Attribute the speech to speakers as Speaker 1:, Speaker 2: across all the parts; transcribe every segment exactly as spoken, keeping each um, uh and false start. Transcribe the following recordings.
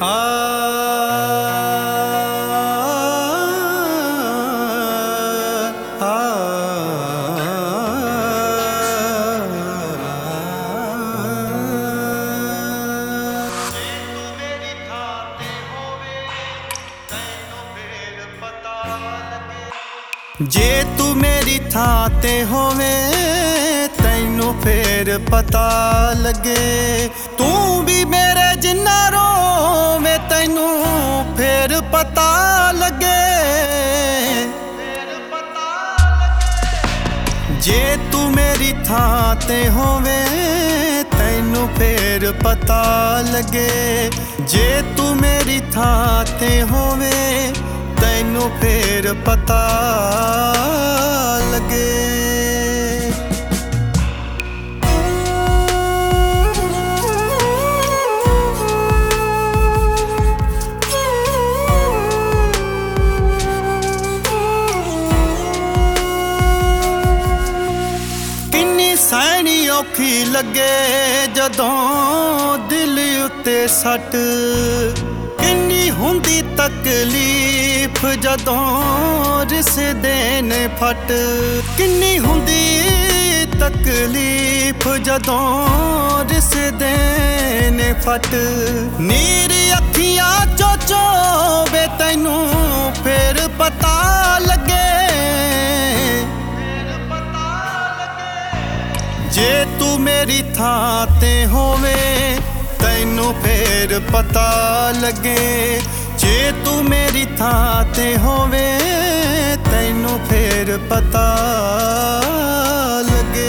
Speaker 1: जे तू मेरी थां ते होवे तैनू फेर पता लगे। तू भी मेरे जिन्ना रोवे तैनू फेर पता लगे। जे तू मेरी थां ते होवे तैनू फेर पता लगे। जे तू मेरी थां ते होवे तैनू फेर पता लगे। किन्नी सैनी औखी लगे जदों दिल उत्ते सट। किन्नी हुंदी तकलीफ जदों रिसदे ने फट। किन्नी हुंदी तकलीफ जदों रिसदे ने फट। नीर अखियां चो चोवे तैनू फेर पता लगे। जे तू मेरी थां ते होवे तैनू फेर पता लगे। जे तू मेरी थां ते होवे तैनू फेर पता लगे।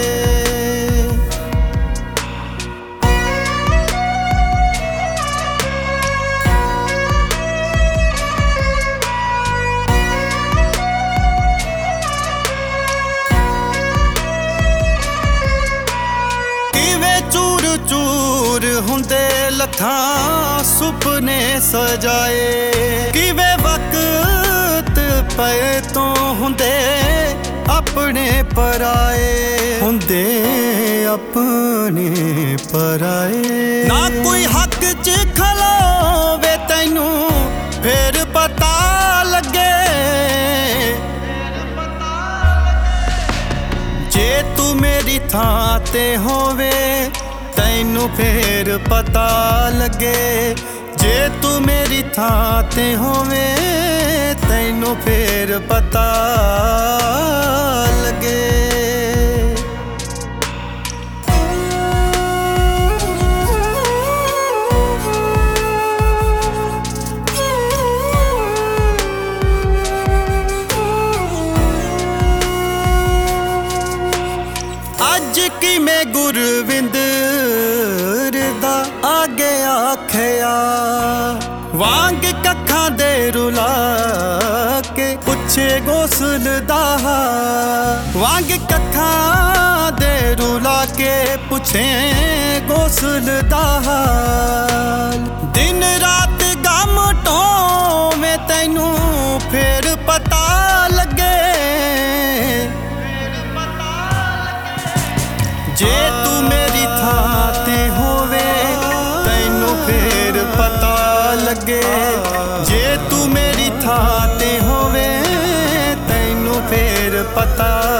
Speaker 1: चूर चूर हुंदे लखां सुपने सजाए। किवे वक्त पे तो हुंदे अपने पराए। हुंदे अपने पराए। ना कोई हक च खलोवे तैनू फेर पता लगे। जे तू मेरी थां ते होवे तैनू फेर पता लगे। जे तू मेरी थां ते होवे तैनू फेर पता लगे। अज की मैं गुरविंद आगे आखिया वांग कखां दे रुला के पुछे गौसल दा। वांग कखां दे रुला के पुछे गौसल दा। दिन रात गम टोवे तैनू फेर पता लगे। जे तू मेरी थां ते होवे तैनू फेर पता लगे। जे तू मेरी थां ते होवे तैनू फेर पता